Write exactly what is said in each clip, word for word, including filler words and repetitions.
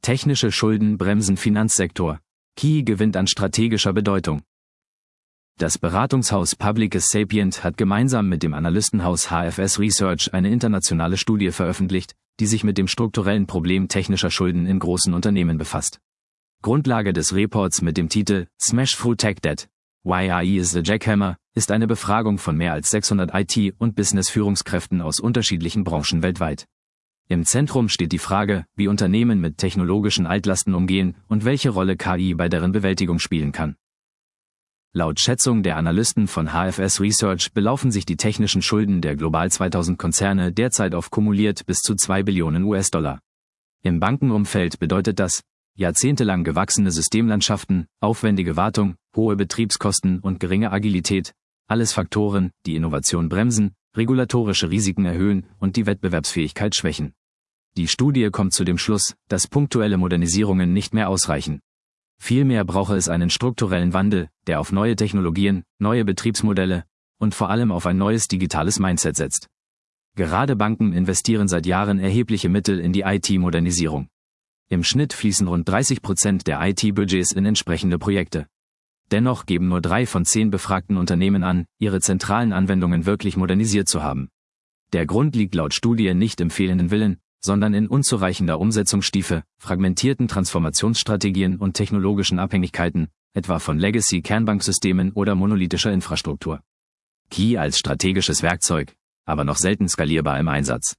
Technische Schulden bremsen Finanzsektor. K I gewinnt an strategischer Bedeutung. Das Beratungshaus Publicis Sapient hat gemeinsam mit dem Analystenhaus H F S Research eine internationale Studie veröffentlicht, die sich mit dem strukturellen Problem technischer Schulden in großen Unternehmen befasst. Grundlage des Reports mit dem Titel Smash Through Tech Debt: Why A I is the Jackhammer ist eine Befragung von mehr als sechshundert I T- und Business-Führungskräften aus unterschiedlichen Branchen weltweit. Im Zentrum steht die Frage, wie Unternehmen mit technologischen Altlasten umgehen und welche Rolle K I bei deren Bewältigung spielen kann. Laut Schätzung der Analysten von H F S Research belaufen sich die technischen Schulden der Global zweitausend Konzerne derzeit auf kumuliert bis zu zwei Billionen U S-Dollar. Im Bankenumfeld bedeutet das, jahrzehntelang gewachsene Systemlandschaften, aufwendige Wartung, hohe Betriebskosten und geringe Agilität, alles Faktoren, die Innovation bremsen, regulatorische Risiken erhöhen und die Wettbewerbsfähigkeit schwächen. Die Studie kommt zu dem Schluss, dass punktuelle Modernisierungen nicht mehr ausreichen. Vielmehr brauche es einen strukturellen Wandel, der auf neue Technologien, neue Betriebsmodelle und vor allem auf ein neues digitales Mindset setzt. Gerade Banken investieren seit Jahren erhebliche Mittel in die I T-Modernisierung. Im Schnitt fließen rund dreißig Prozent der I T-Budgets in entsprechende Projekte. Dennoch geben nur drei von zehn befragten Unternehmen an, ihre zentralen Anwendungen wirklich modernisiert zu haben. Der Grund liegt laut Studie nicht im fehlenden Willen, sondern in unzureichender Umsetzungstiefe, fragmentierten Transformationsstrategien und technologischen Abhängigkeiten, etwa von Legacy-Kernbanksystemen oder monolithischer Infrastruktur. K I als strategisches Werkzeug, aber noch selten skalierbar im Einsatz.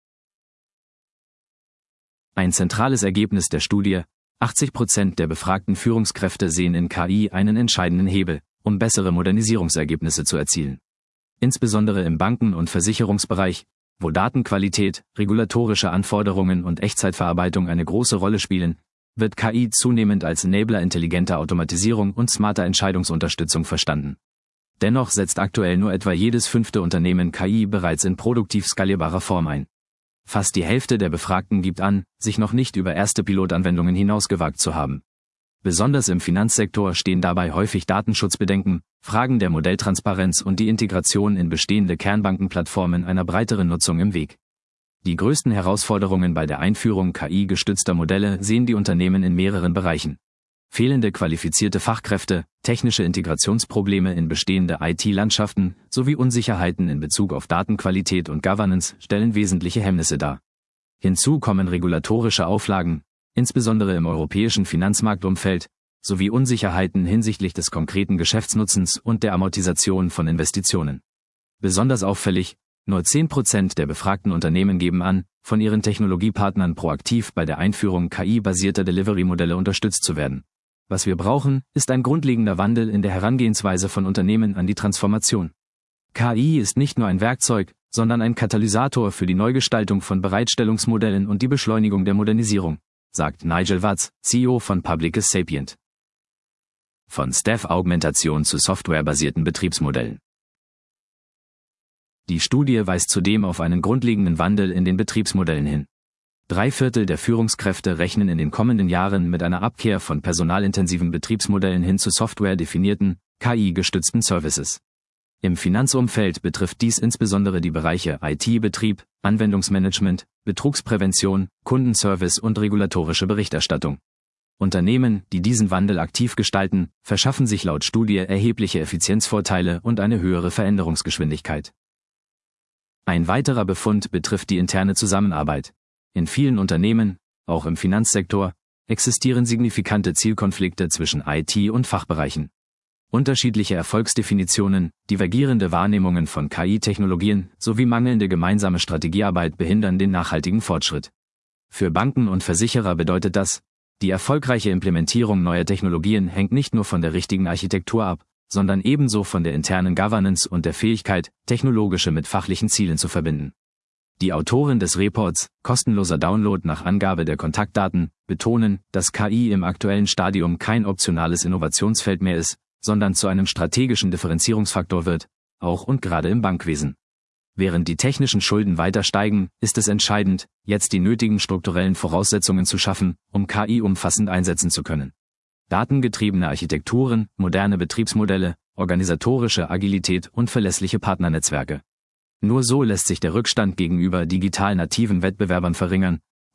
Ein zentrales Ergebnis der Studie: achtzig Prozent der befragten Führungskräfte sehen in K I einen entscheidenden Hebel, um bessere Modernisierungsergebnisse zu erzielen. Insbesondere im Banken- und Versicherungsbereich, wo Datenqualität, regulatorische Anforderungen und Echtzeitverarbeitung eine große Rolle spielen, wird K I zunehmend als Enabler intelligenter Automatisierung und smarter Entscheidungsunterstützung verstanden. Dennoch setzt aktuell nur etwa jedes fünfte Unternehmen K I bereits in produktiv skalierbarer Form ein. Fast die Hälfte der Befragten gibt an, sich noch nicht über erste Pilotanwendungen hinausgewagt zu haben. Besonders im Finanzsektor stehen dabei häufig Datenschutzbedenken, Fragen der Modelltransparenz und die Integration in bestehende Kernbankenplattformen einer breiteren Nutzung im Weg. Die größten Herausforderungen bei der Einführung K I-gestützter Modelle sehen die Unternehmen in mehreren Bereichen. Fehlende qualifizierte Fachkräfte, technische Integrationsprobleme in bestehende I T-Landschaften sowie Unsicherheiten in Bezug auf Datenqualität und Governance stellen wesentliche Hemmnisse dar. Hinzu kommen regulatorische Auflagen, insbesondere im europäischen Finanzmarktumfeld, sowie Unsicherheiten hinsichtlich des konkreten Geschäftsnutzens und der Amortisation von Investitionen. Besonders auffällig: nur zehn Prozent der befragten Unternehmen geben an, von ihren Technologiepartnern proaktiv bei der Einführung K I-basierter Delivery-Modelle unterstützt zu werden. Was wir brauchen, ist ein grundlegender Wandel in der Herangehensweise von Unternehmen an die Transformation. K I ist nicht nur ein Werkzeug, sondern ein Katalysator für die Neugestaltung von Bereitstellungsmodellen und die Beschleunigung der Modernisierung, sagt Nigel Watts, C E O von Publicis Sapient. Von Staff-Augmentation zu softwarebasierten Betriebsmodellen. Die Studie weist zudem auf einen grundlegenden Wandel in den Betriebsmodellen hin. Drei Viertel der Führungskräfte rechnen in den kommenden Jahren mit einer Abkehr von personalintensiven Betriebsmodellen hin zu softwaredefinierten, K I-gestützten Services. Im Finanzumfeld betrifft dies insbesondere die Bereiche I T-Betrieb, Anwendungsmanagement, Betrugsprävention, Kundenservice und regulatorische Berichterstattung. Unternehmen, die diesen Wandel aktiv gestalten, verschaffen sich laut Studie erhebliche Effizienzvorteile und eine höhere Veränderungsgeschwindigkeit. Ein weiterer Befund betrifft die interne Zusammenarbeit. In vielen Unternehmen, auch im Finanzsektor, existieren signifikante Zielkonflikte zwischen I T- und Fachbereichen. Unterschiedliche Erfolgsdefinitionen, divergierende Wahrnehmungen von K I-Technologien sowie mangelnde gemeinsame Strategiearbeit behindern den nachhaltigen Fortschritt. Für Banken und Versicherer bedeutet das: die erfolgreiche Implementierung neuer Technologien hängt nicht nur von der richtigen Architektur ab, sondern ebenso von der internen Governance und der Fähigkeit, technologische mit fachlichen Zielen zu verbinden. Die Autoren des Reports, kostenloser Download nach Angabe der Kontaktdaten, betonen, dass K I im aktuellen Stadium kein optionales Innovationsfeld mehr ist, sondern zu einem strategischen Differenzierungsfaktor wird, auch und gerade im Bankwesen. Während die technischen Schulden weiter steigen, ist es entscheidend, jetzt die nötigen strukturellen Voraussetzungen zu schaffen, um K I umfassend einsetzen zu können. Datengetriebene Architekturen, moderne Betriebsmodelle, organisatorische Agilität und verlässliche Partnernetzwerke. Nur so lässt sich der Rückstand gegenüber digital nativen Wettbewerbern verringern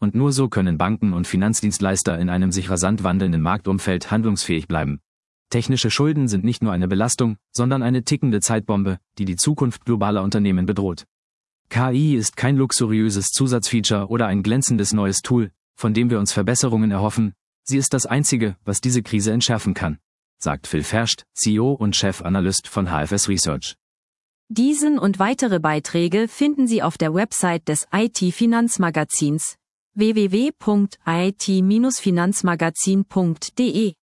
und nur so können Banken und Finanzdienstleister in einem sich rasant wandelnden Marktumfeld handlungsfähig bleiben. Technische Schulden sind nicht nur eine Belastung, sondern eine tickende Zeitbombe, die die Zukunft globaler Unternehmen bedroht. K I ist kein luxuriöses Zusatzfeature oder ein glänzendes neues Tool, von dem wir uns Verbesserungen erhoffen, sie ist das Einzige, was diese Krise entschärfen kann, sagt Phil Ferscht, C E O und Chefanalyst von H F S Research. Diesen und weitere Beiträge finden Sie auf der Website des I T-Finanzmagazins w w w punkt i t Bindestrich finanzmagazin punkt d e.